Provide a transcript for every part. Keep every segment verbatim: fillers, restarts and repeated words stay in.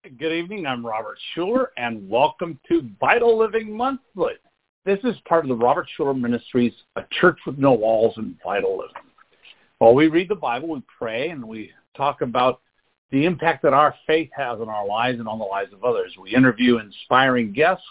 Good evening. I'm Robert Schuller, and welcome to Vital Living Monthly. This is part of the Robert Schuller Ministries, A Church with No Walls and Vital Living. While we read the Bible, we pray, and we talk about the impact that our faith has on our lives and on the lives of others. We interview inspiring guests,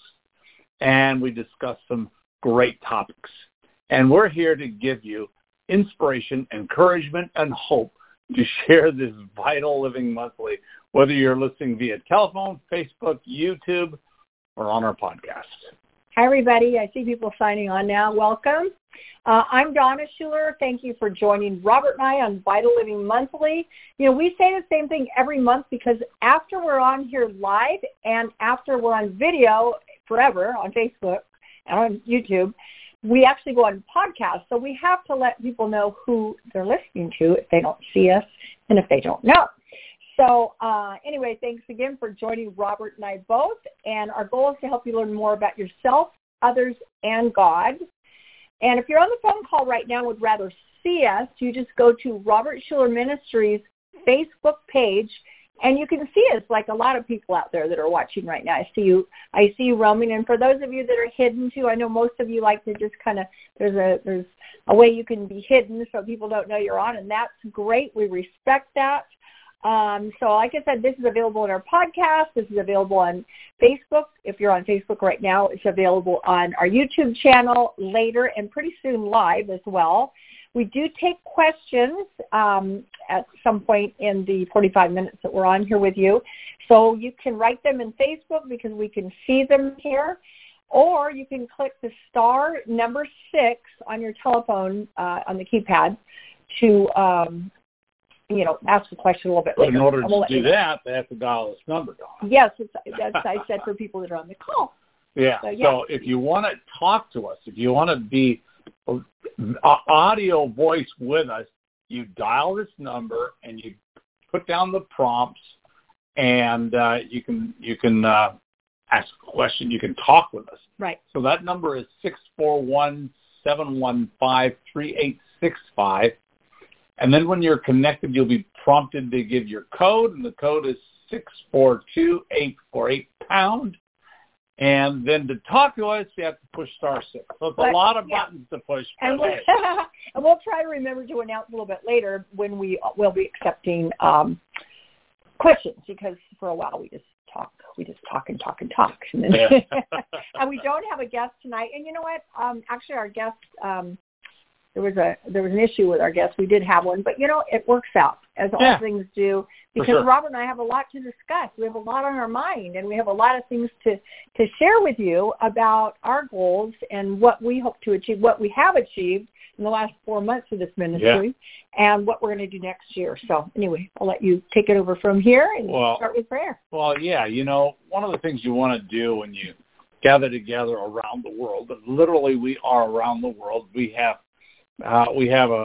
and we discuss some great topics. And we're here to give you inspiration, encouragement, and hope to share this Vital Living Monthly, whether you're listening via telephone, Facebook, YouTube, or on our podcast. Hi, everybody. I see people signing on now. Welcome. Uh, I'm Donna Schuller. Thank you for joining Robert and I on Vital Living Monthly. You know, we say the same thing every month because after we're on here live and after we're on video forever on Facebook and on YouTube, we actually go on podcasts. So we have to let people know who they're listening to if they don't see us and if they don't know. So uh, anyway, thanks again for joining Robert and I both. And our goal is to help you learn more about yourself, others, and God. And if you're on the phone call right now and would rather see us, you just go to Robert Schuller Ministries Facebook page, and you can see us like a lot of people out there that are watching right now. I see you. I see you roaming. And for those of you that are hidden too, I know most of you like to just kind of there's a there's a way you can be hidden so people don't know you're on, and that's great. We respect that. Um, so like I said, this is available in our podcast. This is available on Facebook. If you're on Facebook right now, it's available on our YouTube channel later and pretty soon live as well. We do take questions um, at some point in the forty-five minutes that we're on here with you. So you can write them in Facebook because we can see them here, or you can click the star number six on your telephone uh, on the keypad to um, you know, ask the question a little bit But later. in order to do that, they have to dial this number, Don. Yes, it's, that's I said for people that are on the call. Yeah. So, yeah. So if you want to talk to us, if you want to be uh, audio voice with us, you dial this number and you put down the prompts, and uh, you can you can uh, ask a question. You can talk with us. Right. So that number is six four one, seven one five, three eight six five. And then when you're connected, you'll be prompted to give your code, and the code is six four two, eight four eight, pound. And then to talk to us, you have to push star six. So it's but, a lot of yeah. buttons to push. And we'll, and we'll try to remember to announce a little bit later when we will be accepting um, questions, because for a while we just talk. We just talk and talk and talk. And, then yeah. and we don't have a guest tonight. And you know what? Um, actually, our guest um, – There was a there was an issue with our guests. We did have one, but you know it works out as all yeah, things do. Because sure. Robert and I have a lot to discuss. We have a lot on our mind, and we have a lot of things to, to share with you about our goals and what we hope to achieve, what we have achieved in the last four months of this ministry, yeah. and what we're going to do next year. So anyway, I'll let you take it over from here and well, start with prayer. Well, yeah, you know, one of the things you want to do when you gather together around the world, and literally we are around the world. We have Uh, we have a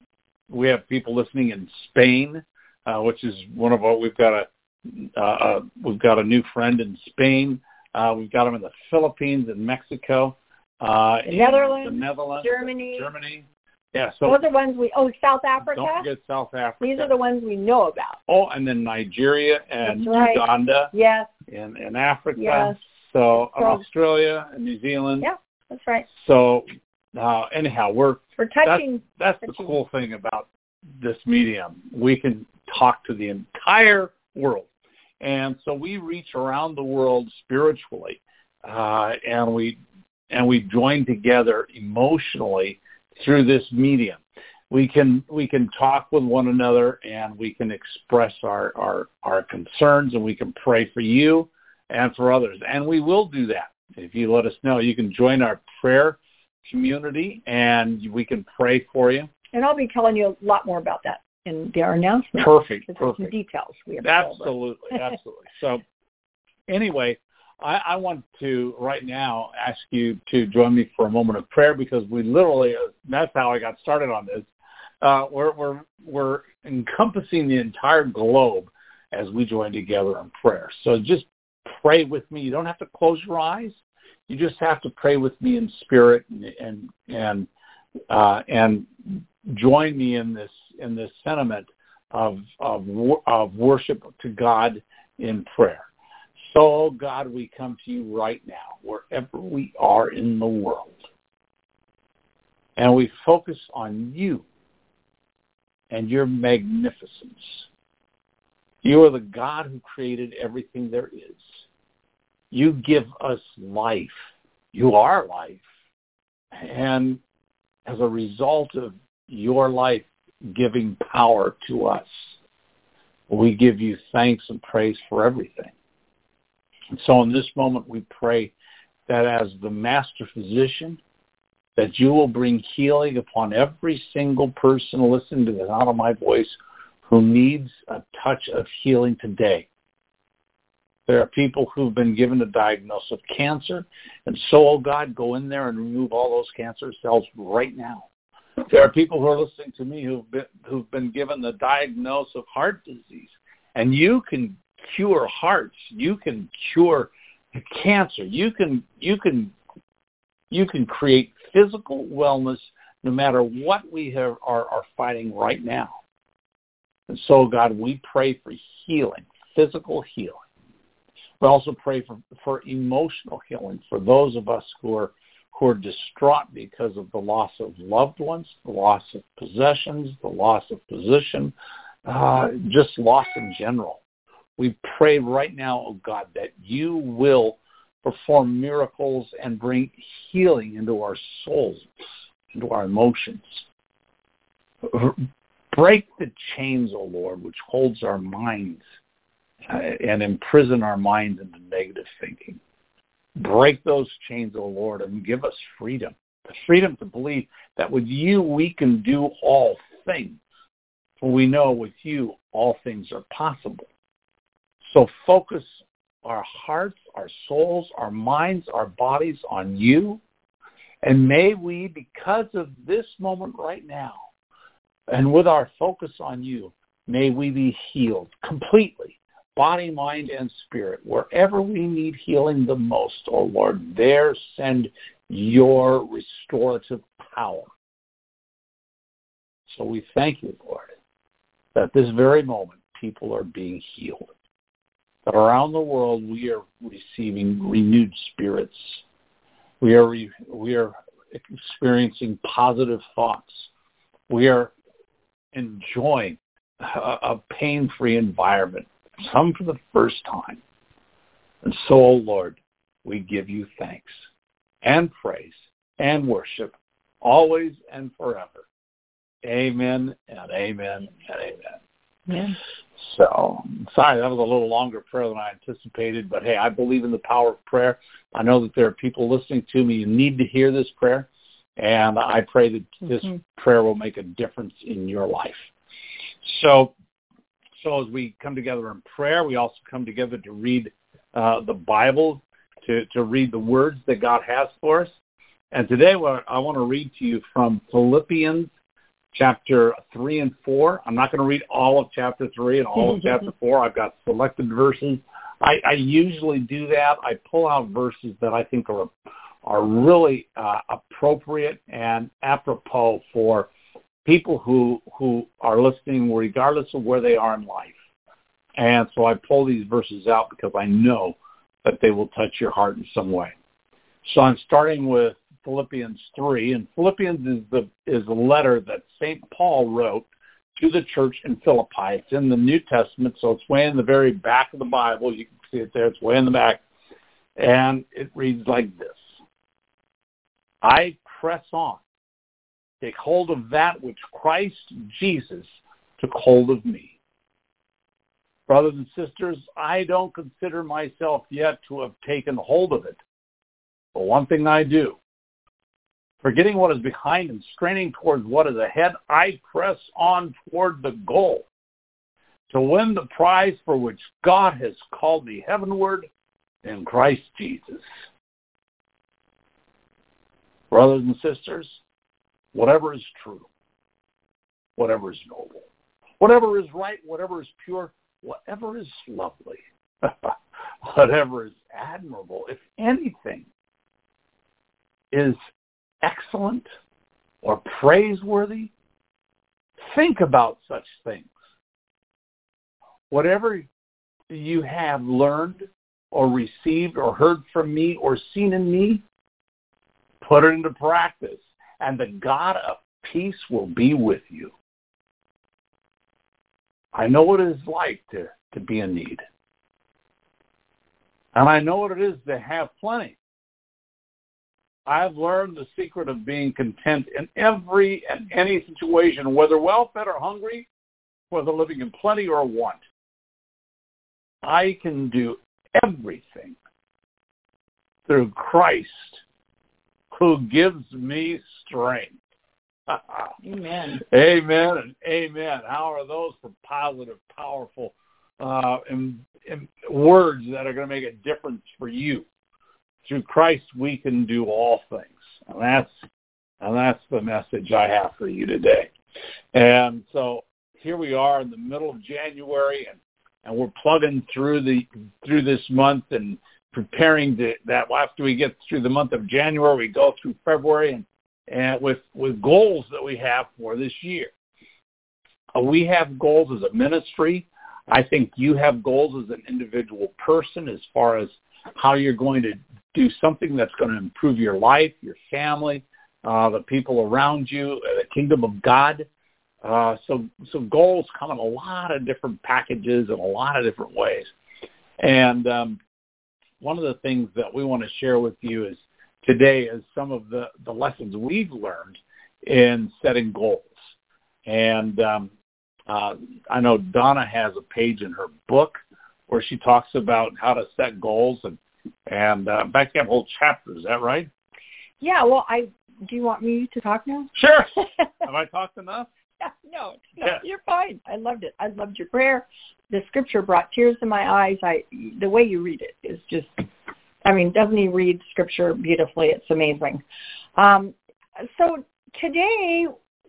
we have people listening in Spain, uh, which is one of our. We've got a uh, uh, we've got a new friend in Spain. Uh, we've got them in the Philippines and Mexico, uh, the Netherlands, the Netherlands, Germany, Germany. Yeah, so those are the ones we. Oh, South Africa. Don't forget South Africa. These are the ones we know about. Oh, and then Nigeria and right. Uganda. Yes. In in Africa. Yes. So, so Australia and New Zealand. Yeah, that's right. So uh, anyhow, we're We're touching. That's, that's touching. the cool thing about this medium. We can talk to the entire world. And so we reach around the world spiritually, uh, and we and we join together emotionally through this medium. We can we can talk with one another, and we can express our, our, our concerns, and we can pray for you and for others. And we will do that. If you let us know, you can join our prayer community, and we can pray for you. And I'll be telling you a lot more about that in our announcement. Perfect, There's perfect. Some details we have. Absolutely, absolutely. So anyway, I, I want to right now ask you to join me for a moment of prayer, because we literally, that's how I got started on this. Uh, we're, we're, we're encompassing the entire globe as we join together in prayer. So just pray with me. You don't have to close your eyes. You just have to pray with me in spirit and and and, uh, and join me in this in this sentiment of of of worship to God in prayer. So, God, we come to you right now, wherever we are in the world. And we focus on you and your magnificence. You are the God who created everything there is. You give us life. You are life. And as a result of your life giving power to us, we give you thanks and praise for everything. And so in this moment, we pray that as the master physician, that you will bring healing upon every single person listening to the sound of my voice who needs a touch of healing today. There are people who've been given a diagnosis of cancer, and so, oh God, go in there and remove all those cancer cells right now. There are people who are listening to me who've been, who've been given the diagnosis of heart disease, and you can cure hearts. You can cure cancer. You can you can you can create physical wellness no matter what we have, are, are fighting right now. And so, God, we pray for healing, physical healing. We also pray for, for emotional healing for those of us who are who are distraught because of the loss of loved ones, the loss of possessions, the loss of position, uh, just loss in general. We pray right now, oh God, that you will perform miracles and bring healing into our souls, into our emotions. Break the chains, O Lord, which holds our minds uh, and imprison our minds into negative thinking. Break those chains, O Lord, and give us freedom. The freedom to believe that with you we can do all things. For we know with you all things are possible. So focus our hearts, our souls, our minds, our bodies on you. And may we, because of this moment right now, and with our focus on you, may we be healed completely, body, mind, and spirit. Wherever we need healing the most, oh Lord, there send your restorative power. So we thank you, Lord, that this very moment people are being healed. That around the world we are receiving renewed spirits. We are re- we are experiencing positive thoughts. We are enjoying a, a pain-free environment, some for the first time. And so, oh Lord, we give you thanks and praise and worship always and forever. Amen and amen and amen. Yeah. So, sorry, that was a little longer prayer than I anticipated, but hey, I believe in the power of prayer. I know that there are people listening to me who need to hear this prayer, and I pray that this mm-hmm. prayer will make a difference in your life. So, so as we come together in prayer, we also come together to read uh, the Bible, to, to read the words that God has for us. And today I want to read to you from Philippians chapter three and four. I'm not going to read all of chapter three and all of chapter four. I've got selected verses. I, I usually do that. I pull out verses that I think are are really uh, appropriate and apropos for people who who are listening, regardless of where they are in life. And so I pull these verses out because I know that they will touch your heart in some way. So I'm starting with Philippians three, and Philippians is the is a letter that Saint Paul wrote to the church in Philippi. It's in the New Testament, so it's way in the very back of the Bible. You can see it there. It's way in the back. And it reads like this. I press on, take hold of that which Christ Jesus took hold of me. Brothers and sisters, I don't consider myself yet to have taken hold of it. But one thing I do, forgetting what is behind and straining towards what is ahead, I press on toward the goal to win the prize for which God has called me heavenward in Christ Jesus. Brothers and sisters, whatever is true, whatever is noble, whatever is right, whatever is pure, whatever is lovely, whatever is admirable, if anything is excellent or praiseworthy, think about such things. Whatever you have learned or received or heard from me or seen in me, put it into practice, and the God of peace will be with you. I know what it is like to, to be in need. And I know what it is to have plenty. I've learned the secret of being content in every and any situation, whether well-fed or hungry, whether living in plenty or want. I can do everything through Christ who gives me strength. Amen. Amen and amen. How are those for positive, powerful uh, and, and words that are going to make a difference for you? Through Christ, we can do all things. And that's, and that's the message I have for you today. And so here we are in the middle of January, and, and we're plugging through the through this month and preparing to, that after we get through the month of January, we go through February and, and with, with goals that we have for this year. Uh, we have goals as a ministry. I think you have goals as an individual person as far as how you're going to do something that's going to improve your life, your family, uh, the people around you, the kingdom of God. Uh, so, so goals come in a lot of different packages in a lot of different ways. And um, one of the things that we want to share with you is today is some of the, the lessons we've learned in setting goals. And um, uh, I know Donna has a page in her book where she talks about how to set goals, and and uh, in fact, you have a whole chapter. Is that right? Yeah. Well, I do you want me to talk now? Sure. Have I talked enough? No, no, Yeah. You're fine. I loved it. I loved your prayer. The scripture brought tears to my eyes. I the way you read it is just, I mean, doesn't he read scripture beautifully? It's amazing. Um, so today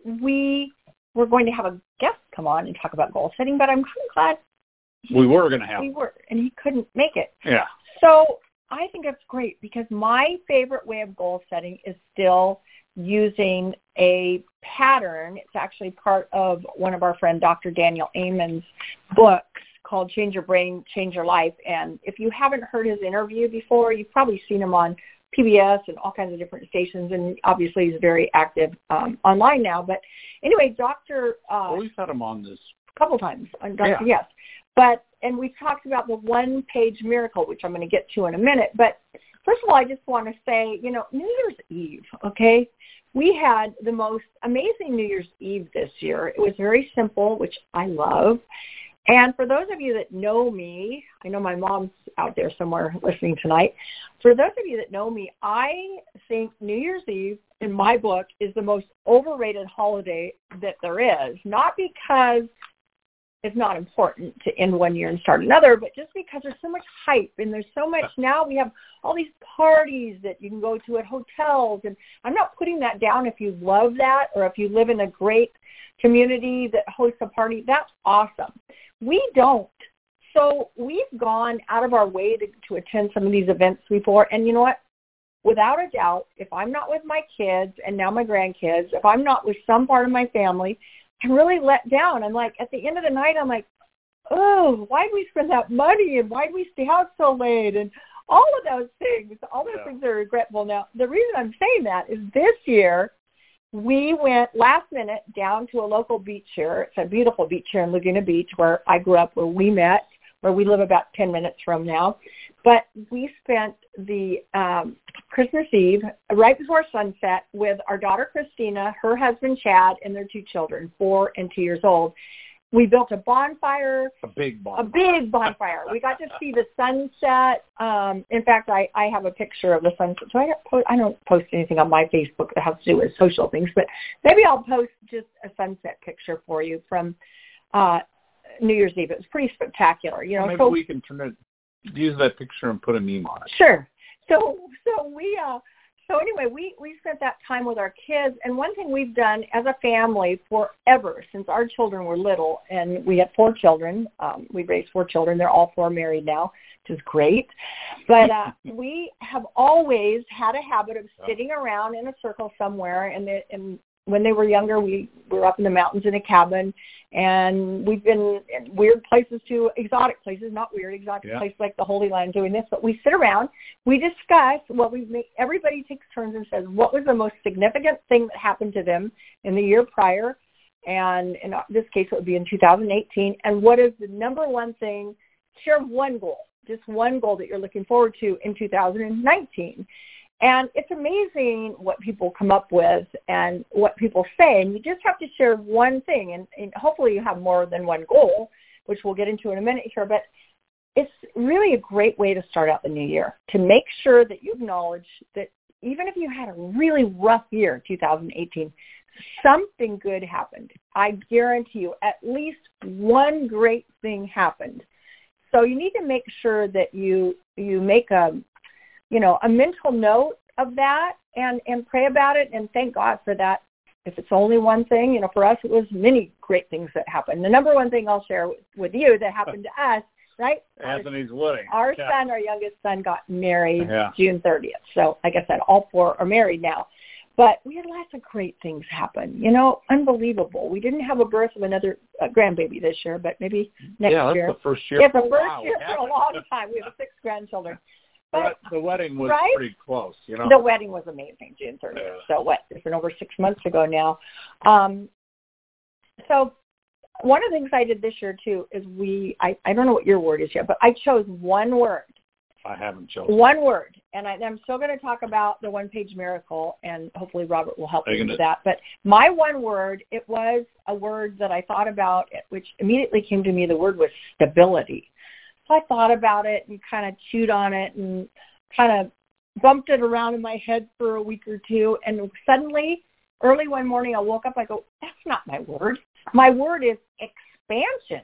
we we're going to have a guest come on and talk about goal setting, but I'm kind of glad we were going to have. We were, and he couldn't make it. Yeah. So I think that's great because my favorite way of goal setting is still using a pattern. It's actually part of one of our friend Doctor Daniel Amen's books called Change Your Brain, Change Your Life. And if you haven't heard his interview before, you've probably seen him on P B S and all kinds of different stations. And obviously he's very active um, online now. But anyway, Doctor Uh, well, we've had him on this a couple times. On Doctor Yeah. Yes. But, and we've talked about the one-page miracle, which I'm going to get to in a minute. But first of all, I just want to say, you know, New Year's Eve, okay? We had the most amazing New Year's Eve this year. It was very simple, which I love. And for those of you that know me, I know my mom's out there somewhere listening tonight. For those of you that know me, I think New Year's Eve, in my book, is the most overrated holiday that there is. Not because it's not important to end one year and start another, but just because there's so much hype and there's so much now. We have all these parties that you can go to at hotels, and I'm not putting that down if you love that or if you live in a great community that hosts a party. That's awesome. We don't. So we've gone out of our way to, to attend some of these events before, and you know what? Without a doubt, if I'm not with my kids and now my grandkids, if I'm not with some part of my family, I'm really let down. I'm like, at the end of the night, I'm like, oh, why did we spend that money, and why did we stay out so late, and all of those things, all those Yeah. things are regretful. Now, the reason I'm saying that is this year, we went last minute down to a local beach here. It's a beautiful beach here in Laguna Beach where I grew up, where we met, where we live about ten minutes from now. But we spent the um, Christmas Eve right before sunset with our daughter Christina, her husband Chad, and their two children, four and two years old. We built a bonfire. A big bonfire. A big bonfire. We got to see the sunset. Um, in fact, I, I have a picture of the sunset. So I don't, post, I don't post anything on my Facebook that has to do with social things, but maybe I'll post just a sunset picture for you from uh, New Year's Eve. It was pretty spectacular. You know, well, maybe so, we can turn it, use that picture and put a meme on it. Sure. So so we uh so anyway we we spent that time with our kids, and one thing we've done as a family forever since our children were little, and we had four children. Um, we raised four children. They're all four married now, which is great. But uh, we have always had a habit of sitting around in a circle somewhere, and the, and when they were younger, we were up in the mountains in a cabin, and we've been in weird places too, exotic places, not weird, exotic yeah. places like the Holy Land doing this, but we sit around, we discuss what we make, everybody takes turns and says, what was the most significant thing that happened to them in the year prior, and in this case, it would be in two thousand eighteen, and what is the number one thing, share one goal, just one goal that you're looking forward to in two thousand nineteen. And it's amazing what people come up with and what people say. And you just have to share one thing. And, and hopefully you have more than one goal, which we'll get into in a minute here. But it's really a great way to start out the new year, to make sure that you acknowledge that even if you had a really rough year, two thousand eighteen, something good happened. I guarantee you at least one great thing happened. So you need to make sure that you you make a you know, a mental note of that and, and pray about it and thank God for that. If it's only one thing, you know, for us, it was many great things that happened. The number one thing I'll share with, with you that happened to us, right? Anthony's wedding. Our yeah. son, our youngest son, got married yeah. June thirtieth. So like I said, all four are married now. But we had lots of great things happen, you know, unbelievable. We didn't have a birth of another uh, grandbaby this year, but maybe next yeah, year. Yeah, that's the first year. It's the first wow, year for a long time. We have six grandchildren. But the wedding was right? pretty close, you know. The wedding was amazing, June thirtieth. Yeah. So what? It's been over six months ago now. Um, so one of the things I did this year too is we. I, I don't know what your word is yet, but I chose one word. I haven't chosen one word, and I, I'm still going to talk about the one-page miracle, and hopefully Robert will help me with that. But my one word, it was a word that I thought about, which immediately came to me. The word was stability. So I thought about it and kind of chewed on it and kind of bumped it around in my head for a week or two. And suddenly, early one morning, I woke up. I go, that's not my word. My word is expansion.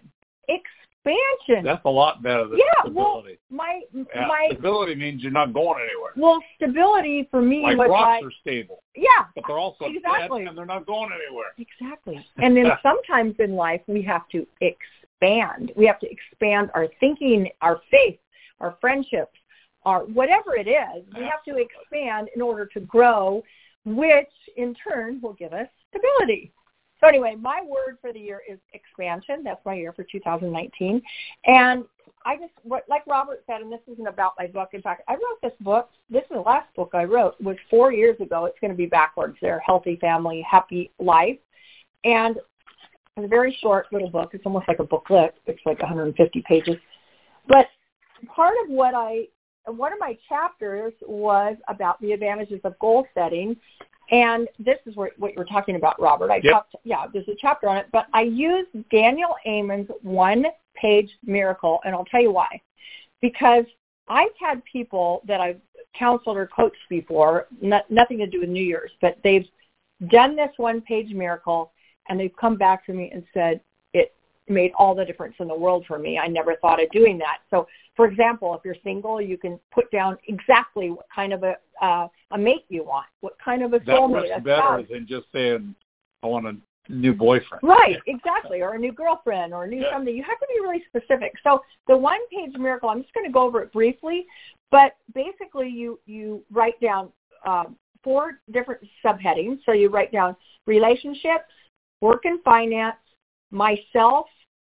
Expansion. That's a lot better than yeah, stability. Well, my, yeah, my, stability means you're not going anywhere. Well, stability for me like was rocks like, are stable. Yeah. But they're also exactly. dead and they're not going anywhere. Exactly. And then sometimes in life we have to expand. Expand. We have to expand our thinking, our faith, our friendships, our whatever it is. We have to expand in order to grow, which in turn will give us stability. So anyway, my word for the year is expansion. That's my year for two thousand nineteen. And I just, like Robert said, and this isn't about my book. In fact, I wrote this book. This is the last book I wrote. It was four years ago. It's going to be backwards there, Healthy Family, Happy Life. And it's a very short little book. It's almost like a booklet. It's like one hundred fifty pages. But part of what I, one of my chapters was about the advantages of goal setting. And this is what, what you were talking about, Robert. I yep. talked, yeah, there's a chapter on it. But I used Daniel Amen's one-page miracle, and I'll tell you why. Because I've had people that I've counseled or coached before, not, nothing to do with New Year's, but they've done this one-page miracle, and they've come back to me and said, it made all the difference in the world for me. I never thought of doing that. So, for example, if you're single, you can put down exactly what kind of a uh, a mate you want, what kind of a soulmate. That's better than just saying, I want a new boyfriend. Right, exactly, or a new girlfriend or a new yeah. something. You have to be really specific. So the one-page miracle, I'm just going to go over it briefly, but basically you, you write down um, four different subheadings. So you write down relationships, work and finance, myself,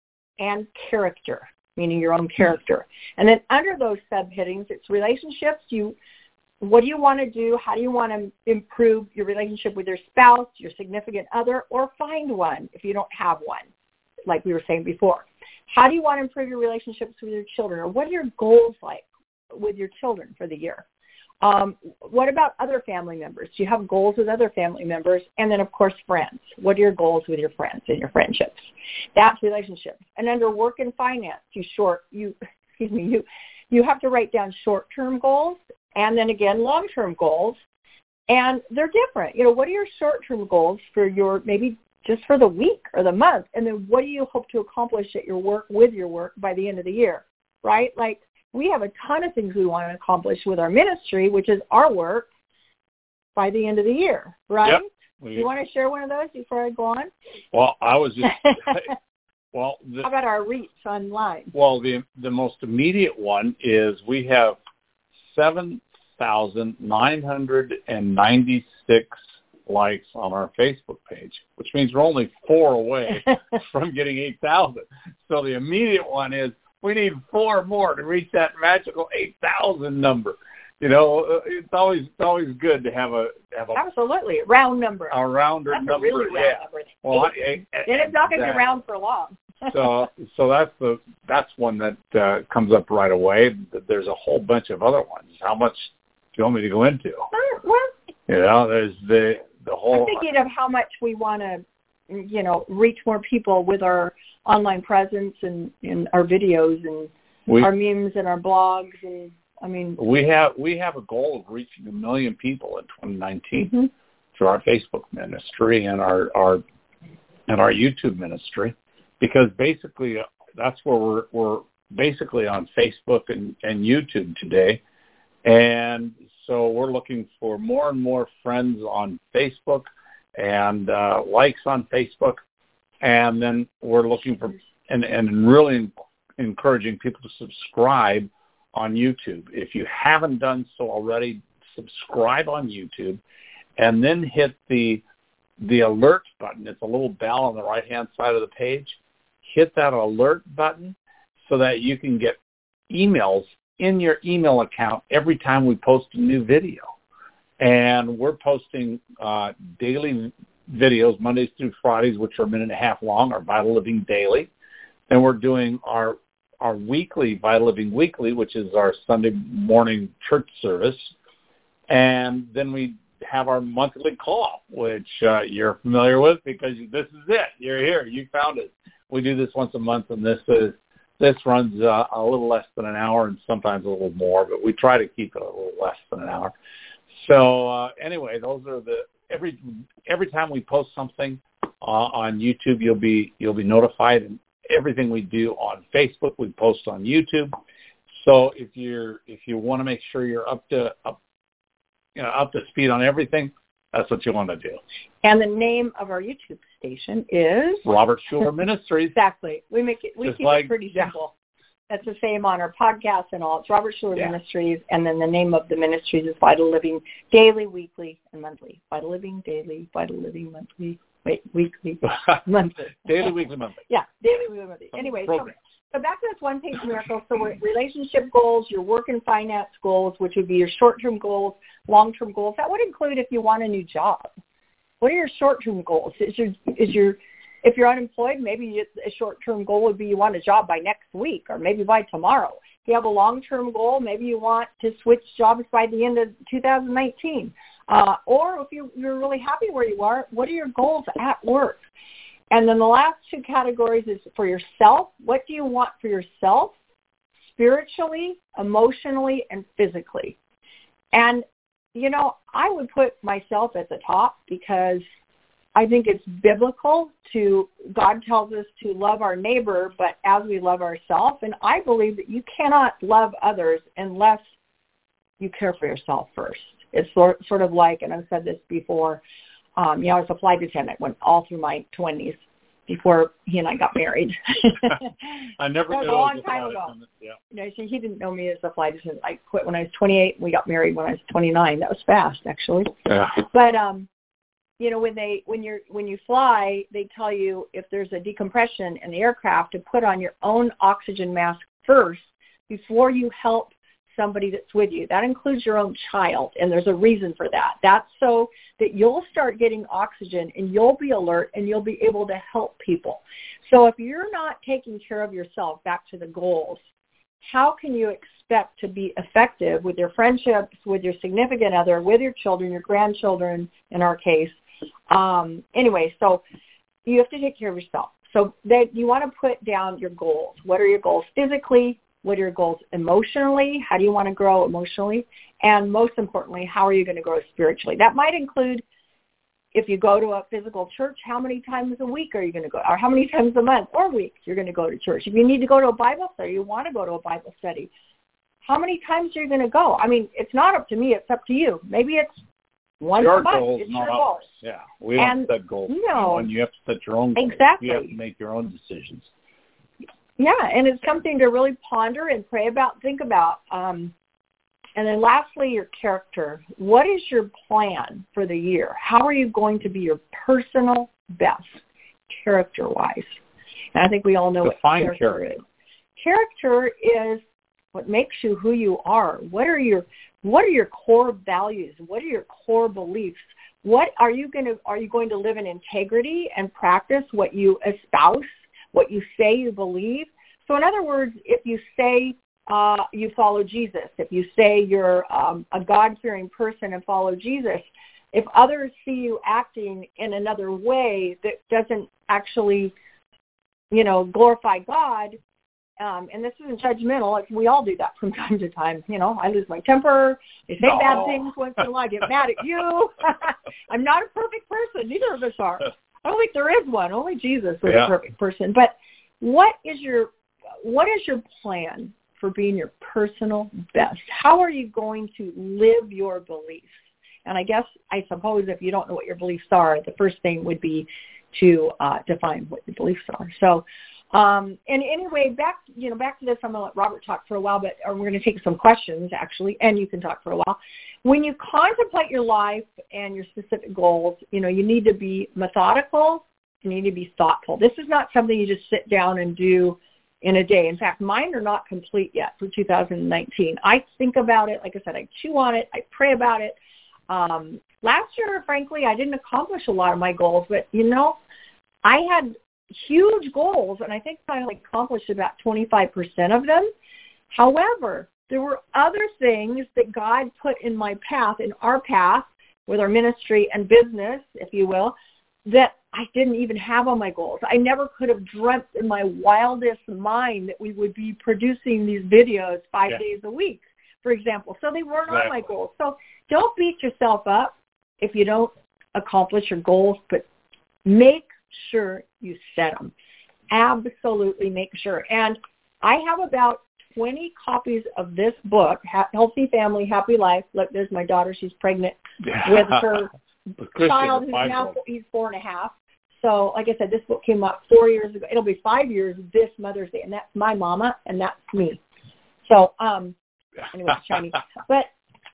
and character, meaning your own character. And then under those subheadings, it's relationships. You, what do you want to do? How do you want to improve your relationship with your spouse, your significant other, or find one if you don't have one, like we were saying before? How do you want to improve your relationships with your children, or what are your goals like with your children for the year? Um, what about other family members? Do you have goals with other family members? And then, of course, friends. What are your goals with your friends and your friendships? That's relationships. And under work and finance, you short you excuse me you you have to write down short-term goals and then again long-term goals, and they're different. You know, what are your short-term goals for your maybe just for the week or the month, and then what do you hope to accomplish at your work with your work by the end of the year, right? Like, we have a ton of things we want to accomplish with our ministry, which is our work, by the end of the year, right? Yep. We, you want to share one of those before I go on? Well, I was just, well. The, How about our reach online? Well, the the most immediate one is we have seven thousand nine hundred ninety-six likes on our Facebook page, which means we're only four away from getting eight thousand. So the immediate one is we need four more to reach that magical eight thousand number. You know, it's always it's always good to have a have a absolutely round number. A rounder that's number. A really round yeah. number. Well, I, I, and it's not going to be round for long. so so that's the that's one that uh, comes up right away. There's a whole bunch of other ones. How much do you want me to go into? Uh, well, you know, there's the the whole. I'm thinking of how much we want to, you know, reach more people with our online presence and, and our videos and we, our memes and our blogs and. I mean, we have we have a goal of reaching a million people in twenty nineteen mm-hmm. through our Facebook ministry and our, our and our YouTube ministry, because basically that's where we're we're basically on Facebook and, and YouTube today, and so we're looking for more and more friends on Facebook and uh, likes on Facebook, and then we're looking for and and really encouraging people to subscribe on YouTube. If you haven't done so already, subscribe on YouTube and then hit the the alert button. It's a little bell on the right-hand side of the page. Hit that alert button so that you can get emails in your email account every time we post a new video. And we're posting uh, daily videos, Mondays through Fridays, which are a minute and a half long, our Vital Living Daily. And we're doing our our weekly Vital Living Weekly, which is our Sunday morning church service. And then we have our monthly call, which uh, you're familiar with because this is it. You're here. You found it. We do this once a month, and this is this runs uh, a little less than an hour and sometimes a little more, but we try to keep it a little less than an hour. So uh, anyway, those are the every every time we post something uh, on YouTube, you'll be you'll be notified. And everything we do on Facebook, we post on YouTube. So if you're if you want to make sure you're up to up you know up to speed on everything, that's what you want to do. And the name of our YouTube station is Robert Schuller Ministries. Exactly. We make it we Just keep like, it pretty yeah. simple. That's the same on our podcast and all. It's Robert Schuller yeah. Ministries, and then the name of the ministries is Vital Living Daily, Weekly, and Monthly. Vital Living Daily, Vital Living Monthly. Wait, weekly, monthly. Daily, weekly, monthly. Yeah, daily, weekly, monthly. Anyway, so, so back to this one-page miracle. So we're relationship goals, your work and finance goals, which would be your short-term goals, long-term goals. That would include if you want a new job. What are your short-term goals? Is your is your if you're unemployed, maybe a short-term goal would be you want a job by next week or maybe by tomorrow. If you have a long-term goal, maybe you want to switch jobs by the end of two thousand nineteen. Uh, or if you, you're really happy where you are, what are your goals at work? And then the last two categories is for yourself. What do you want for yourself, spiritually, emotionally, and physically? And, you know, I would put myself at the top because I think it's biblical to, God tells us to love our neighbor, but as we love ourselves. And I believe that you cannot love others unless you care for yourself first. It's sort sort of like, and I've said this before, um, you know, I was a flight attendant when all through my twenties before he and I got married. I never That was knew a long I was a time flight ago. attendant. Yeah. You know, so he didn't know me as a flight attendant. I quit when I was twenty-eight. We got married when I was twenty-nine. That was fast, actually. Yeah. But um, you know, when they when you're when you fly, they tell you if there's a decompression in the aircraft to put on your own oxygen mask first before you help somebody that's with you. That includes your own child, and there's a reason for that. That's so that you'll start getting oxygen and you'll be alert and you'll be able to help people. So if you're not taking care of yourself, back to the goals, how can you expect to be effective with your friendships, with your significant other, with your children, your grandchildren in our case? Um, anyway, so you have to take care of yourself. So that you want to put down your goals. What are your goals physically? What are your goals emotionally? How do you want to grow emotionally? And most importantly, how are you going to grow spiritually? That might include if you go to a physical church, how many times a week are you going to go? Or how many times a month or week you're going to go to church? If you need to go to a Bible study, you want to go to a Bible study, how many times are you going to go? I mean, it's not up to me. It's up to you. Maybe it's once your a month. Goals, it's not your ours. goals. Yeah, we don't And set goals. no. And you have to set your own goals. Exactly. You have to make your own decisions. Yeah, and it's something to really ponder and pray about, think about. Um, and then lastly, your character. What is your plan for the year? How are you going to be your personal best, character-wise? And I think we all know Define what character, character is. Character is what makes you who you are. What are your What are your core values? What are your core beliefs? What are you going to Are you going to live in integrity and practice what you espouse, what you say you believe? So, in other words, if you say uh, you follow Jesus, if you say you're um, a God-fearing person and follow Jesus, if others see you acting in another way that doesn't actually, you know, glorify God. Um, and this isn't judgmental. It's, we all do that from time to time. You know, I lose my temper. I say no. bad things once in a while. I get mad at you. I'm not a perfect person. Neither of us are. I don't think there is one. Only Jesus was yeah. a perfect person. But what is your what is your plan for being your personal best? How are you going to live your beliefs? And I guess, I suppose, if you don't know what your beliefs are, the first thing would be to uh, define what your beliefs are. So, um, and anyway, back you know back to this. I'm going to let Robert talk for a while, but or we're going to take some questions actually, and you can talk for a while. When you contemplate your life and your specific goals, you know you need to be methodical. You need to be thoughtful. This is not something you just sit down and do in a day. In fact, mine are not complete yet for two thousand nineteen. I think about it. Like I said, I chew on it. I pray about it. Um, last year, frankly, I didn't accomplish a lot of my goals, but, you know, I had huge goals, and I think I only accomplished about twenty-five percent of them. However, there were other things that God put in my path, in our path, with our ministry and business, if you will, that I didn't even have on my goals. I never could have dreamt in my wildest mind that we would be producing these videos five yeah. days a week, for example. So they weren't exactly. on my goals. So don't beat yourself up if you don't accomplish your goals, but make sure you set them. Absolutely make sure. And I have about twenty copies of this book, Healthy Family, Happy Life. Look, there's my daughter. She's pregnant with her child who's now he's four and a half. So, like I said, this book came out four years ago. It'll be five years this Mother's Day, and that's my mama, and that's me. So, um, anyway, shiny. But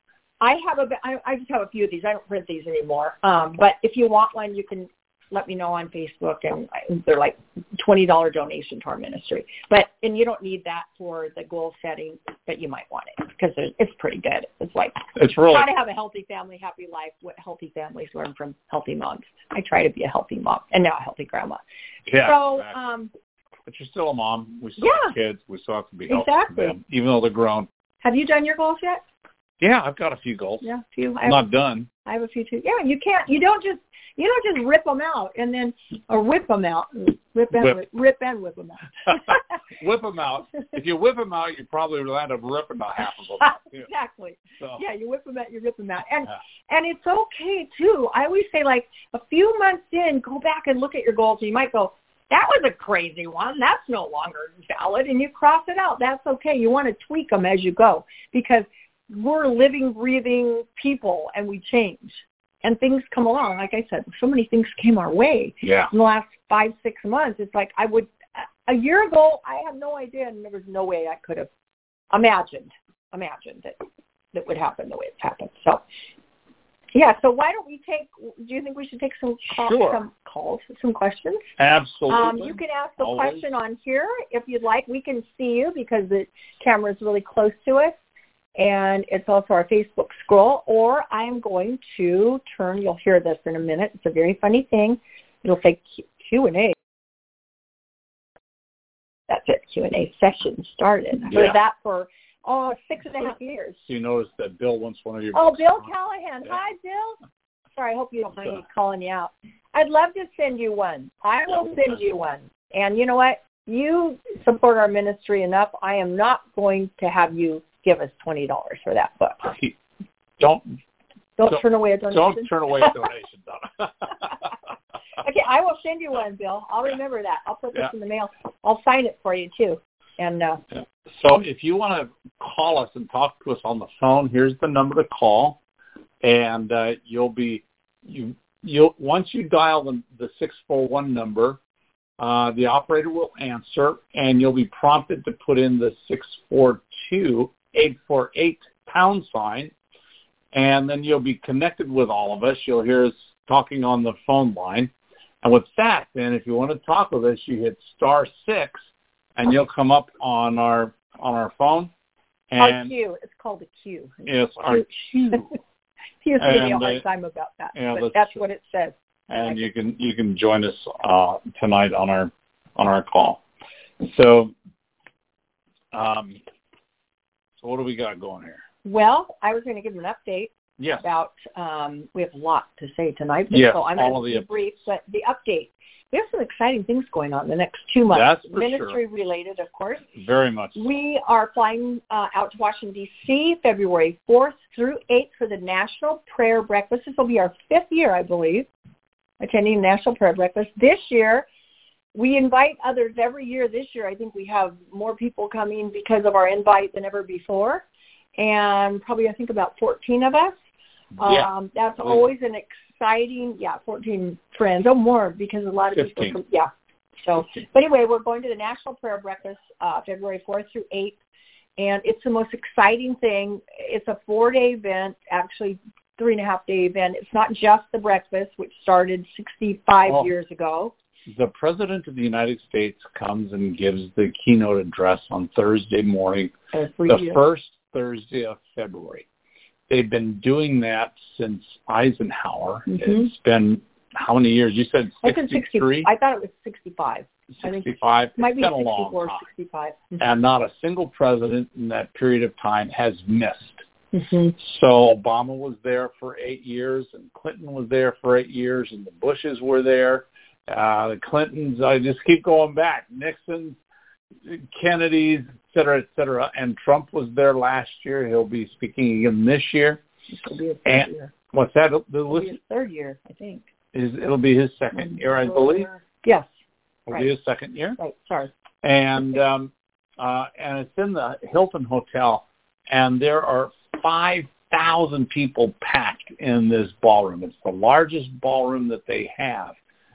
I have a, I, I just have a few of these. I don't print these anymore. Um, but if you want one, you can let me know on Facebook, and they're like twenty dollars donation to our ministry. But, and you don't need that for the goal setting, but you might want it because it's pretty good. It's like, it's really, how to have a healthy family, happy life, what healthy families learn from healthy moms. I try to be a healthy mom and now a healthy grandma. Yeah, so, exactly. um, but you're still a mom. We still yeah, have kids. We still have to be healthy exactly. for them, even though they're grown. Have you done your goals yet? Yeah, I've got a few goals. Yeah, a few. I'm not done. I have a few too. Yeah, you can't. You don't just. You don't just rip them out and then, or whip them out, rip and whip, rip and whip them out. Whip them out. If you whip them out, you probably will end up ripping about half of them out. Exactly. So. Yeah, you whip them out, you rip them out, and yeah. and it's okay too. I always say, like, a few months in, go back and look at your goals, and you might go, that was a crazy one. That's no longer valid, and you cross it out. That's okay. You want to tweak them as you go because we're living, breathing people, and we change. And things come along. Like I said, so many things came our way yeah. in the last five, six months. It's like I would, a year ago, I had no idea, and there was no way I could have imagined, imagined that that would happen the way it's happened. So, yeah, so why don't we take, do you think we should take some, call, sure. some calls, some questions? Absolutely. Um, you can ask a Always. question on here if you'd like. We can see you because the camera is really close to us. And it's also our Facebook scroll, or I'm going to turn, you'll hear this in a minute. It's a very funny thing. It'll say Q and A. That's it, Q and A session started. I yeah. heard that for, oh, six and a half years. So you noticed that Bill wants one of your Oh, books. Bill Callahan. Yeah. Hi, Bill. Sorry, I hope you don't mind me calling you out. I'd love to send you one. I will send you one. And you know what? You support our ministry enough. I am not going to have you give us twenty dollars for that book. Don't don't, don't turn away a donation. Don't turn away a donation, Donna. Okay, I will send you one, Bill. I'll remember that. I'll put this yeah. in the mail. I'll sign it for you too. And uh, yeah. so, if you want to call us and talk to us on the phone, here's the number to call, and uh, you'll be you you'll once you dial the, the six four one number. Uh, the operator will answer, and you'll be prompted to put in the six four two, eight four eight pound sign, and then you'll be connected with all of us. You'll hear us talking on the phone line. And with that, then, if you want to talk with us, you hit star six, and you'll come up on our on our phone. And our queue. It's called a queue. Yes, our queue. He used to give me a hard time about that, yeah, but that's, that's what it says. And you can you can join us uh, tonight on our on our call. So, um, so what do we got going here? Well, I was going to give you an update. Yes. About, um, we have a lot to say tonight, yes, so I'm all going to be brief, but the update. We have some exciting things going on in the next two months. That's for Ministry sure. related, of course. Very much. We are flying uh, out to Washington, D C, February fourth through eighth for the National Prayer Breakfast. This will be our fifth year, I believe, attending National Prayer Breakfast. This year, we invite others every year. This year, I think we have more people coming because of our invite than ever before, and probably, I think, about fourteen of us. Yeah. Um, that's always an exciting, yeah, fourteen friends. Oh, more, because a lot of fifteen. people come, yeah. So, but anyway, we're going to the National Prayer Breakfast uh, February fourth through eighth, and it's the most exciting thing. It's a four-day event, actually three-and-a-half-day event. It's not just the breakfast, which started sixty-five oh. years ago. The President of the United States comes and gives the keynote address on Thursday morning, Every the year. first Thursday of February. They've been doing that since Eisenhower. Mm-hmm. It's been how many years? You said sixty-three? I thought it was sixty-five. sixty-five. It might it's be been a long time. sixty-five. And not a single president in that period of time has missed. Mm-hmm. So Obama was there for eight years, and Clinton was there for eight years, and the Bushes were there. Uh, the Clintons, I just keep going back. Nixon, Kennedy's, et cetera, et cetera. And Trump was there last year. He'll be speaking again this year. It'll be his third and year. What's that? The It'll list be his third year, I think. is it'll be his second year, I believe. Yes. It'll right. be his second year. Right. Sorry. And um, uh, and it's in the Hilton Hotel, and there are five thousand people packed in this ballroom. It's the largest ballroom that they have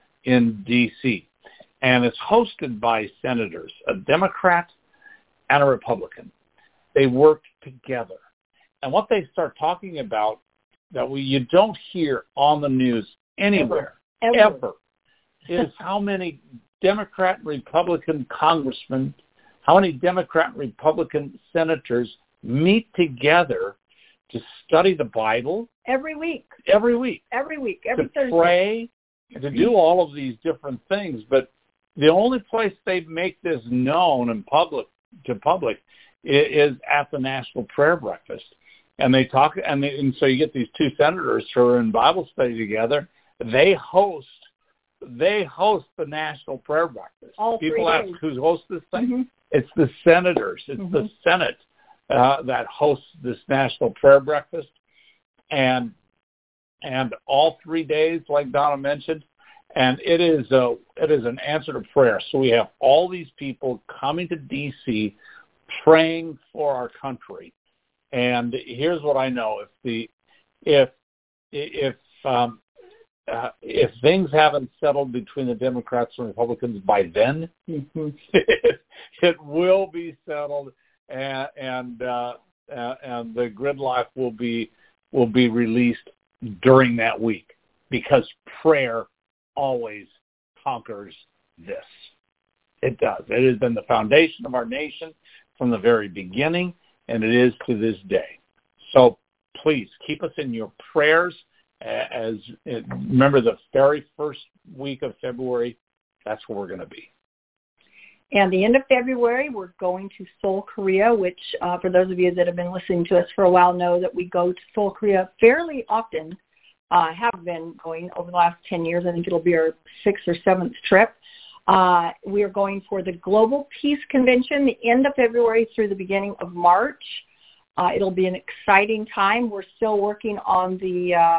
in D C, and it's hosted by senators, a Democrat and a Republican. They work together. And what they start talking about that we you don't hear on the news anywhere, ever, ever, ever. is how many Democrat and Republican congressmen, how many Democrat and Republican senators meet together to study the Bible. Every week. Every week. Every week. Every to Thursday. Pray, to do all of these different things. But the only place they make this known in public to public is at the National Prayer Breakfast. And they talk, and, they, and so you get these two senators who are in Bible study together. They host, they host the National Prayer Breakfast. All People three ask days. who hosts this thing. Mm-hmm. It's the senators. It's mm-hmm. the Senate uh, that hosts this National Prayer Breakfast, and and all three days, like Donna mentioned, and it is a it is an answer to prayer. So we have all these people coming to D C praying for our country. And here's what I know: if the if if um, uh, if things haven't settled between the Democrats and Republicans by then, mm-hmm. it, it will be settled, and and, uh, uh, and the gridlock will be will be released during that week, because prayer always conquers this. It does. It has been the foundation of our nation from the very beginning, and it is to this day. So please keep us in your prayers. As remember, the very first week of February, that's where we're going to be. And the end of February, we're going to Seoul, Korea, which uh, for those of you that have been listening to us for a while know that we go to Seoul, Korea fairly often, uh, have been going over the last ten years. I think it'll be our sixth or seventh trip. Uh, we are going for the Global Peace Convention, the end of February through the beginning of March. Uh, it'll be an exciting time. We're still working on the uh,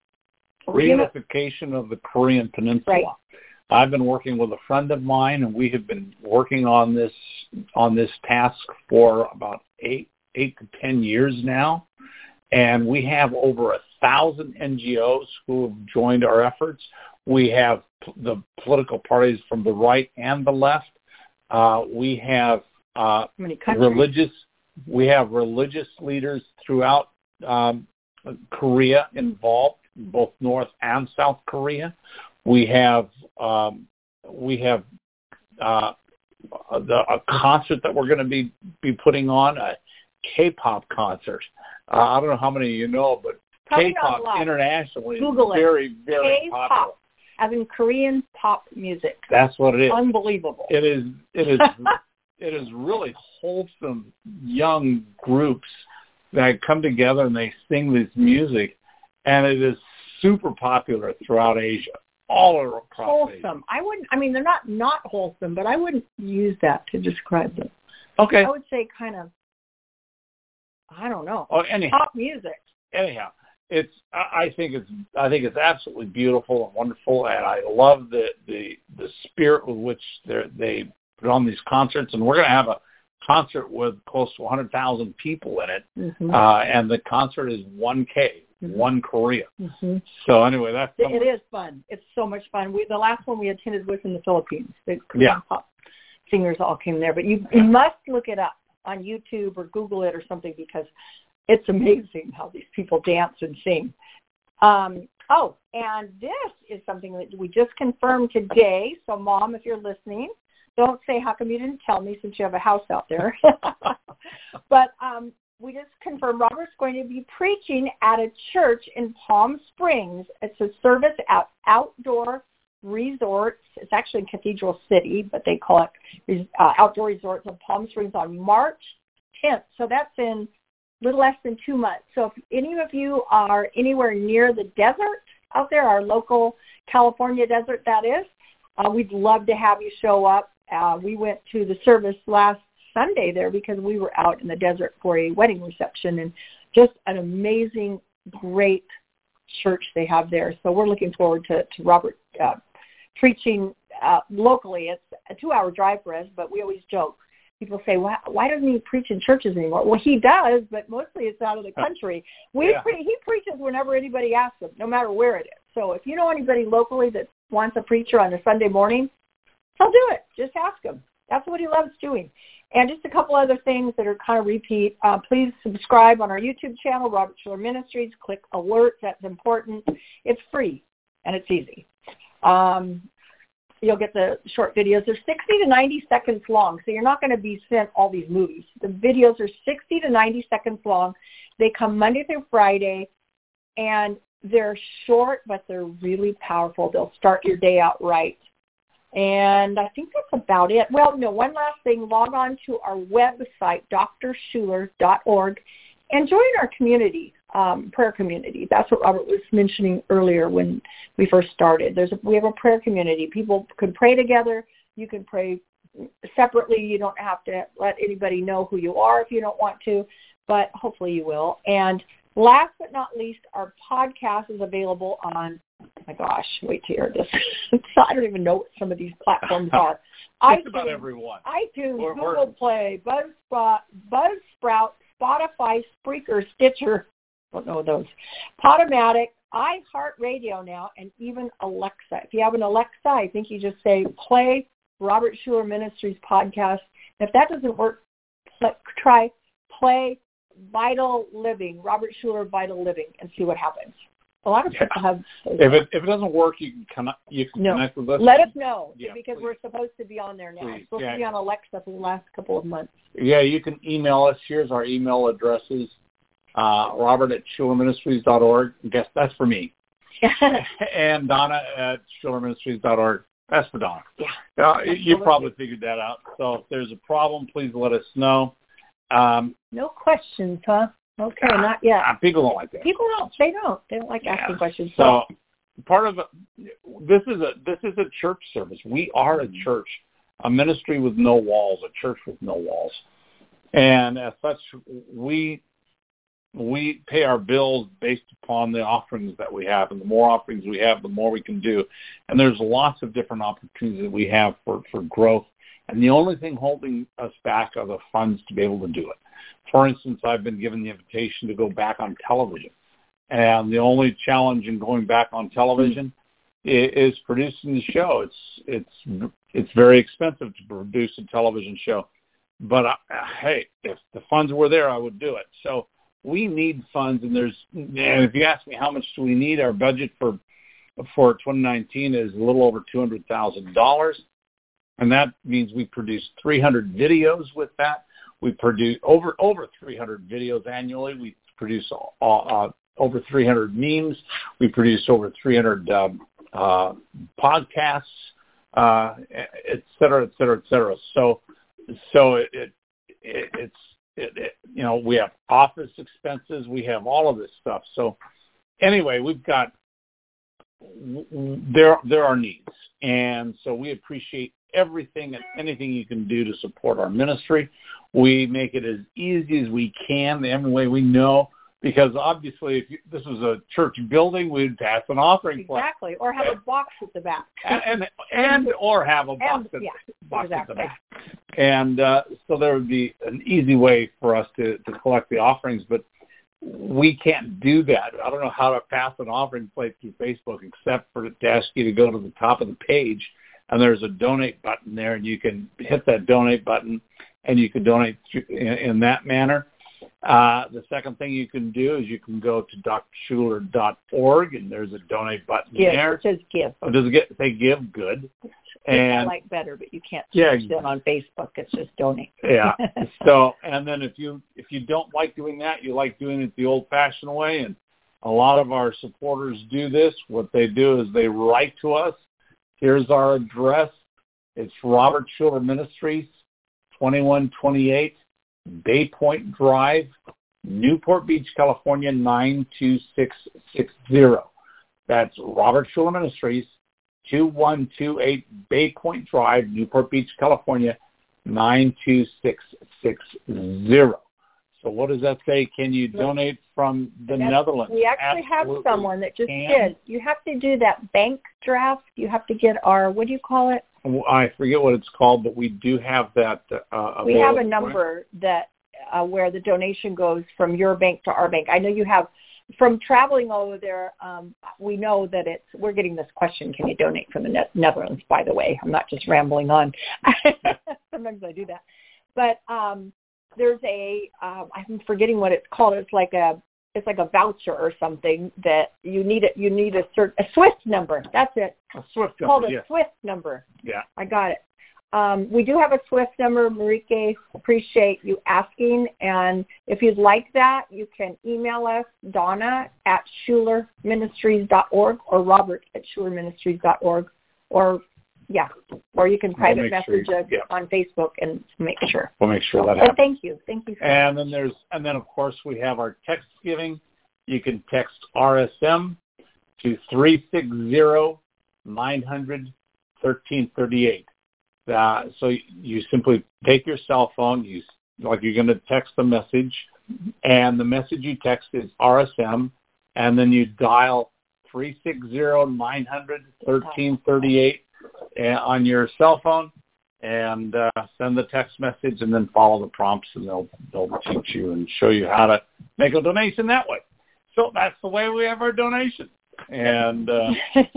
reunification of the Korean Peninsula. Right. I've been working with a friend of mine, and we have been working on this on this task for about eight eight to ten years now, and we have over a thousand N G Os who have joined our efforts. We have p- the political parties from the right and the left. Uh, we have uh, How many countries? religious We have religious leaders throughout um, Korea involved, both North and South Korea. We have um, we have uh, the, a concert that we're going to be, be putting on, a K-pop concert. Uh, I don't know how many of you know, but Probably K-pop internationally Google is very, it. very K-pop, popular. as in Korean pop music. That's what it is. Unbelievable. It is. It is. It is really wholesome young groups that come together and they sing this music, and it is super popular throughout Asia, all across wholesome. Asia. I wouldn't. I mean, they're not not wholesome, but I wouldn't use that to describe them. Okay. I would say kind of. I don't know. Oh, anyhow. Pop music. Anyhow, it's. I think it's. I think it's absolutely beautiful and wonderful, and I love the the the spirit with which they put on these concerts. And we're going to have a concert with close to one hundred thousand people in it, mm-hmm. uh, and the concert is one K, mm-hmm. one Korea. Mm-hmm. So anyway, that's it, it is fun. It's so much fun. We the last one we attended was in the Philippines. The Korean yeah. pop singers all came there, but you, you must look it up on YouTube or Google it or something, because it's amazing how these people dance and sing. Um, oh, and this is something that we just confirmed today. So, Mom, if you're listening, don't say, how come you didn't tell me, since you have a house out there. But um, we just confirmed Robert's going to be preaching at a church in Palm Springs. It's a service at Outdoor Resorts. It's actually in Cathedral City, but they call it uh, Outdoor Resorts of Palm Springs on March tenth. So that's in a little less than two months. So if any of you are anywhere near the desert out there, our local California desert, that is, uh, we'd love to have you show up. Uh, we went to the service last Sunday there because we were out in the desert for a wedding reception, and just an amazing, great church they have there. So we're looking forward to, to Robert uh, preaching uh, locally. It's a two-hour drive for us, but we always joke. People say, why, why doesn't he preach in churches anymore? Well, he does, but mostly it's out of the country. We yeah. pre- He preaches whenever anybody asks him, no matter where it is. So if you know anybody locally that wants a preacher on a Sunday morning, he'll do it. Just ask him. That's what he loves doing. And just a couple other things that are kind of repeat. Uh, please subscribe on our YouTube channel, Robert Schuller Ministries. Click alerts. That's important. It's free, and it's easy. Um, you'll get the short videos. They're sixty to ninety seconds long, so you're not going to be sent all these movies. The videos are sixty to ninety seconds long. They come Monday through Friday, and they're short, but they're really powerful. They'll start your day out right. And I think that's about it. Well, no, one last thing. Log on to our website, d r schuller dot org, and join our community, um, prayer community. That's what Robert was mentioning earlier when we first started. There's a, we have a prayer community. People can pray together. You can pray separately. You don't have to let anybody know who you are if you don't want to, but hopefully you will. And last but not least, our podcast is available on, oh my gosh, wait to hear this. I don't even know what some of these platforms are. Just about everyone. iTunes, or, Google or, Play, Buzzsprout, Buzzsprout, Spotify, Spreaker, Stitcher, don't know those, Podomatic, iHeartRadio now, and even Alexa. If you have an Alexa, I think you just say, play Robert Schuller Ministries podcast. And if that doesn't work, play, try play Vital Living, Robert Schuller Vital Living, and see what happens. A lot of yeah. people have. If it if it doesn't work, you can connect. You can no. connect with us. Let us know yeah, because please. we're supposed to be on there now. Please. We're supposed yeah. to be on Alexa for the last couple of months. Yeah, you can email us. Here's our email addresses: uh, Robert at Schuller Ministries dot org. Guess that's for me. And Donna at Schuller Ministries dot org. That's for Donna. Yeah. Uh, you probably figured that out. So if there's a problem, please let us know. Um, no questions, huh? Okay, not yet. Uh, people don't like that. People don't. They don't. They don't like yeah. asking questions. So part of it, this is a this is a church service. We are a church, a ministry with no walls, a church with no walls, and as such, we we pay our bills based upon the offerings that we have, and the more offerings we have, the more we can do. And there's lots of different opportunities that we have for, for growth. And the only thing holding us back are the funds to be able to do it. For instance, I've been given the invitation to go back on television. And the only challenge in going back on television mm-hmm. is, is producing the show. It's it's it's very expensive to produce a television show. but I, hey, if the funds were there, I would do it. So we need funds, and there's, and if you ask me how much do we need, our budget for for twenty nineteen is a little over two hundred thousand dollars, and that means we produce three hundred videos with that. We produce over over three hundred videos annually. We produce uh, uh, over three hundred memes. We produce over three hundred um, uh, podcasts, uh, et cetera, et cetera, et cetera. So, so it, it, it it's it, it, you know, we have office expenses. We have all of this stuff. So, anyway, we've got there there are needs, and so we appreciate everything and anything you can do to support our ministry. We make it as easy as we can, the only way we know, because obviously if you, this was a church building, we'd pass an offering plate. Exactly, or have a box at the back. And, and, and or have a box, and, at, yeah, box exactly. at the back. And uh, so there would be an easy way for us to, to collect the offerings, but we can't do that. I don't know how to pass an offering plate through Facebook except for to ask you to go to the top of the page, and there's a donate button there, and you can hit that donate button, and you can donate in, in that manner. Uh, the second thing you can do is you can go to d r schuler dot org, and there's a donate button give, there. It says give. Oh, does it get, say give? Good. And I like better, but you can't yeah, search it on Facebook. It's just donate. Yeah. So, and then if you if you don't like doing that, you like doing it the old-fashioned way, and a lot of our supporters do this. What they do is they write to us. Here's our address. It's Robert Schuler Ministries, twenty-one twenty-eight Bay Point Drive, Newport Beach, California, nine two six six zero. That's Robert Schuler Ministries, two one two eight Bay Point Drive, Newport Beach, California, nine two six six zero. So what does that say? Can you donate from the That's, Netherlands? We actually Absolutely have someone that just can. did. You have to do that bank draft. You have to get our, what do you call it? I forget what it's called, but we do have that uh, We have a available. number that uh, where the donation goes from your bank to our bank. I know you have, from traveling over there, um, we know that it's, we're getting this question, can you donate from the ne- Netherlands, by the way. I'm not just rambling on. Sometimes I do that. But um, there's a, uh, I'm forgetting what it's called. It's like a, it's like a voucher or something that you need it. You need a cert, a SWIFT number. That's it. A SWIFT It's called number, a yes. SWIFT number. Yeah. I got it. Um, we do have a SWIFT number. Marike, appreciate you asking. And if you'd like that, you can email us, Donna at Schuler Ministries dot org or Robert at Schuler Ministries dot org. Or, yeah, or you can private We'll message sure, us yeah. on Facebook and make sure. We'll make sure that But happens. thank you. Thank you. So And much. then there's, and then of course we have our text giving. You can text R S M to three six zero, nine hundred, thirteen thirty-eight. Uh, so you simply take your cell phone, you like you're going to text a message, and the message you text is R S M, and then you dial three six zero, nine hundred, thirteen thirty-eight on your cell phone, and uh, send the text message, and then follow the prompts, and they'll they'll teach you and show you how to make a donation that way. So that's the way we have our donation, and uh,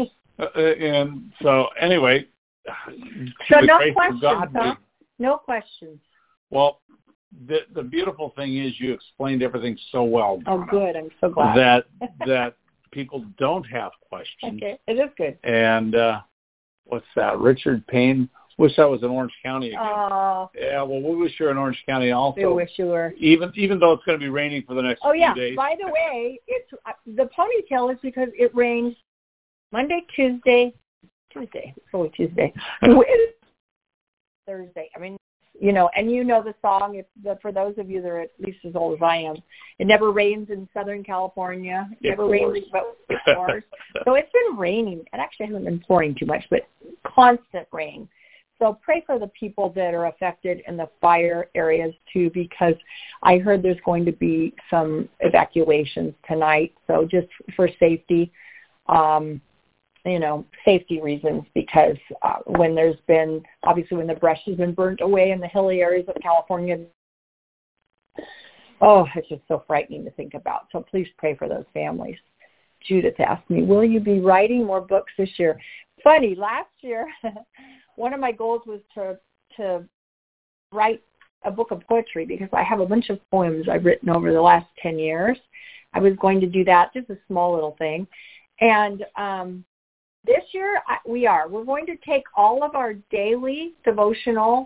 and so anyway. So no grace of questions, God, huh? we- No questions. Well, the the beautiful thing is you explained everything so well. Oh, Donna, good. I'm so glad. that that people don't have questions. Okay, it is good. And uh, what's that? Richard Payne. Wish I was in Orange County again. Oh, Yeah, well, we wish you're in Orange County also. I wish you were. Even even though it's going to be raining for the next Oh, yeah. few days. By the way, it's uh, the ponytail is because it rains Monday, Tuesday, Tuesday. It's only Tuesday. Thursday. I mean, you know, and you know the song. If the, for those of you that are at least as old as I am, it never rains in Southern California. It Yeah, never of rains, course. but it pours. So it's been raining. It actually hasn't been pouring too much, but constant rain. So pray for the people that are affected in the fire areas too, because I heard there's going to be some evacuations tonight. So just for safety, um, you know, safety reasons, because uh, when there's been, obviously when the brush has been burnt away in the hilly areas of California, oh, it's just so frightening to think about. So please pray for those families. Judith asked me, will you be writing more books this year? Funny, last year, one of my goals was to to write a book of poetry because I have a bunch of poems I've written over the last ten years. I was going to do that, just a small little thing. And um, this year I, we are. We're going to take all of our daily devotionals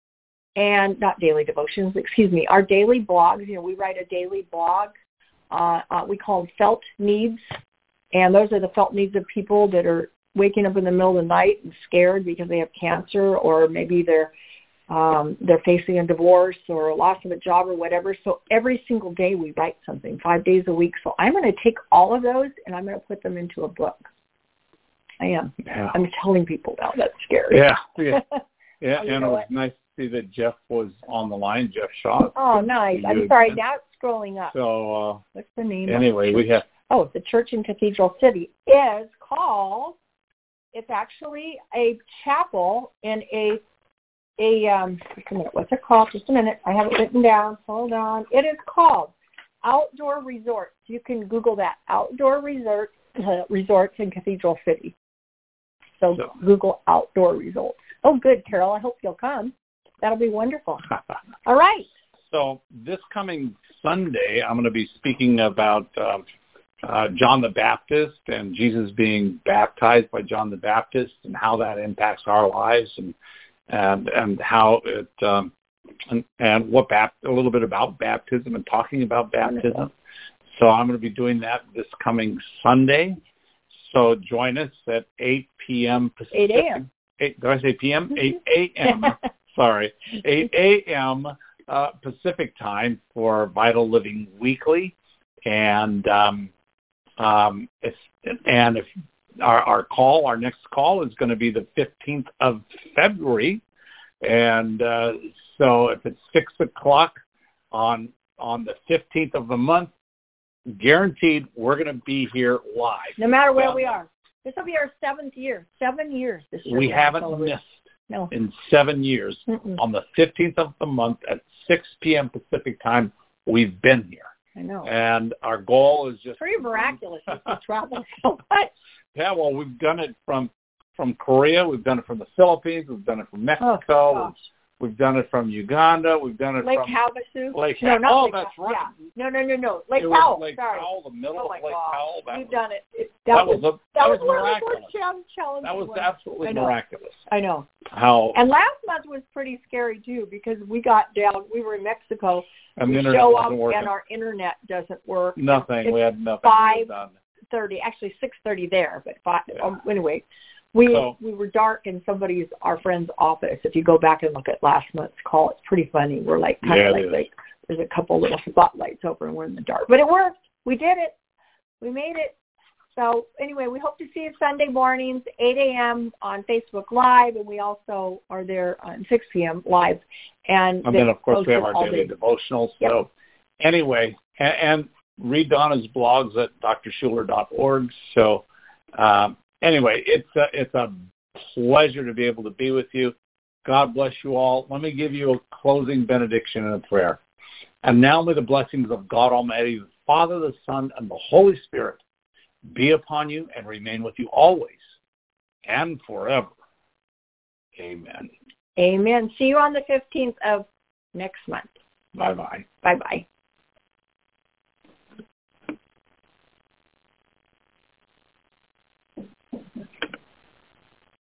and not daily devotions, excuse me, our daily blogs. You know, we write a daily blog. Uh, uh, we call them felt needs. And those are the felt needs of people that are waking up in the middle of the night and scared because they have cancer, or maybe they're um, they're facing a divorce or a loss of a job or whatever. So every single day we write something, five days a week. So I'm going to take all of those and I'm going to put them into a book. I am. Yeah. I'm telling people now. That's scary. Yeah. Yeah. Yeah. Oh, and it was what? nice to see that Jeff was on the line, Jeff Shaw. Oh, nice. I'm sorry. Now it's scrolling up. So uh, what's the name? Anyway, we have. Oh, the church in Cathedral City is called, it's actually a chapel in a, a um, just a minute, what's it called? Just a minute. I have it written down. Hold on. It is called Outdoor Resorts. You can Google that, Outdoor Resort, uh, Resorts in Cathedral City. So, so Google Outdoor Resorts. Oh, good, Carol. I hope you'll come. That'll be wonderful. All right. So this coming Sunday, I'm going to be speaking about um, Uh, John the Baptist and Jesus being baptized by John the Baptist and how that impacts our lives, and and and how it um, and, and what bap- a little bit about baptism and talking about baptism. So I'm going to be doing that this coming Sunday. So join us at eight p.m. Pacific. eight a.m. eight, did I say p m? eight a.m. Sorry, eight a.m. Uh, Pacific time for Vital Living Weekly, and um, Um, if, and if our, our call, our next call is going to be the fifteenth of February. And uh, so if it's six o'clock on on the fifteenth of the month, guaranteed we're going to be here live. No matter where we are. This will be our seventh year. Seven years this year. We haven't missed no. in seven years. Mm-mm. On the fifteenth of the month at six p.m. Pacific time, we've been here. I know. And our goal is just... pretty miraculous to travel so much. Yeah, well, we've done it from from Korea. We've done it from the Philippines. We've done it from Mexico. Oh, we've, we've done it from Uganda. We've done it Lake from... Havasu? Lake No, not Oh, Lake that's Havasu. right. Yeah. No, no, no, no. Lake it was Powell. Lake Sorry. Powell, the middle oh, of Lake God. Powell. That We've was, done it. it that, that, was, was, a, that, that was, was one miraculous. of the most challenging That was ones. absolutely I know. miraculous. I know. How... And last month was pretty scary, too, because we got down. We were in Mexico. And we the internet show wasn't up, working. and our internet doesn't work. Nothing. It's we had nothing. five done. thirty, actually six thirty there, but five, Yeah. um, anyway, we So, we were dark in somebody's, our friend's office. If you go back and look at last month's call, it's pretty funny. We're like kind yeah, of like, like there's a couple little spotlights over and we're in the dark, but it worked. We did it. We made it. So anyway, we hope to see you Sunday mornings, eight a.m. on Facebook Live, and we also are there on six p.m. live. And, and then, of course, we have our daily day. devotionals. Yep. So anyway, and, and read Donna's blogs at d r schuler dot org. So um, anyway, it's a, it's a pleasure to be able to be with you. God bless you all. Let me give you a closing benediction and a prayer. And now may the blessings of God Almighty, the Father, the Son, and the Holy Spirit be upon you and remain with you always and forever. Amen. Amen. See you on the fifteenth of next month. Bye-bye. Bye-bye.